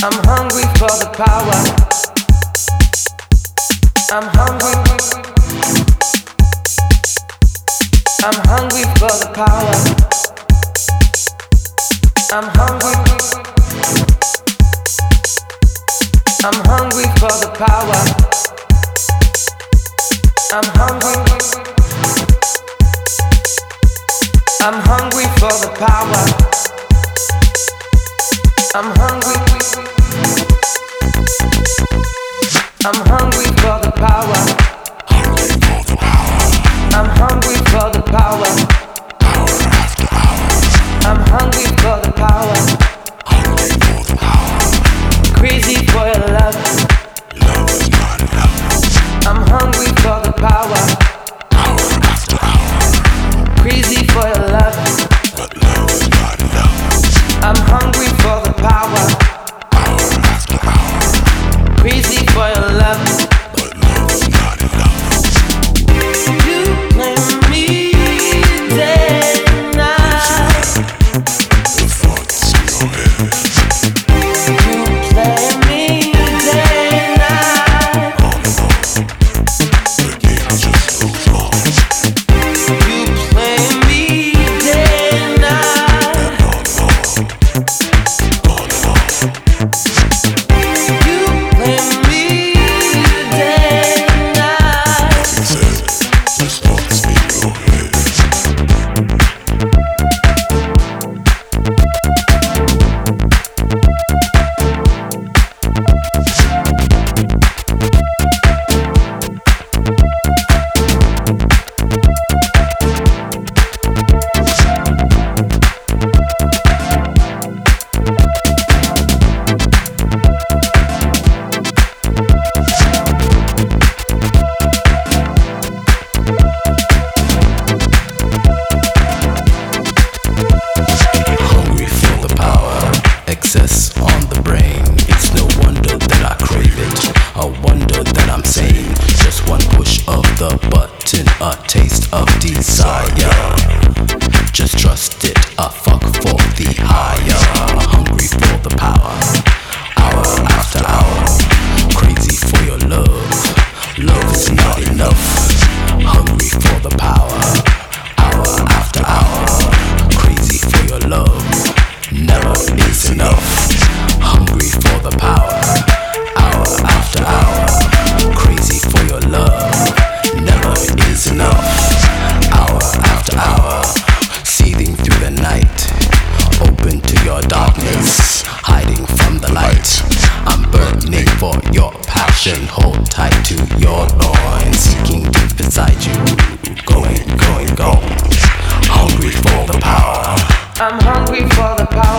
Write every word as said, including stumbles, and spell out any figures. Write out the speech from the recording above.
I'm hungry for the power. I'm hungry. I'm hungry for the power. I'm hungry. I'm hungry for the power. I'm hungry. I'm hungry for the power. I'm hungry. I'm hungry for the power. I'm hungry for the power. I'm hungry for the power. Crazy for your love. I'm hungry for the power. Crazy for your love. I'm hungry for the power. Crazy for your love. You play me day and night. You play me day and night. You play me day and night. You play me day and night. Excess on the brain. It's no wonder that I crave it. A wonder that I'm sane. Just one push of the button, a taste of desire. Just trust it, a fuck for the higher. Hungry for the power, hour after hour. Crazy for your love. Love is not enough. Hungry for the power, hour after hour. Crazy for your love. Never is enough. Hungry for the power, hour after hour. Crazy for your love. Never is enough. Hour after hour. Seething through the night. Open to your darkness. Hiding from the light. I'm burning for your passion. Hold tight to your loins. Seeking deep inside you. Going, going, going. Hungry for the power. I'm hungry for the power.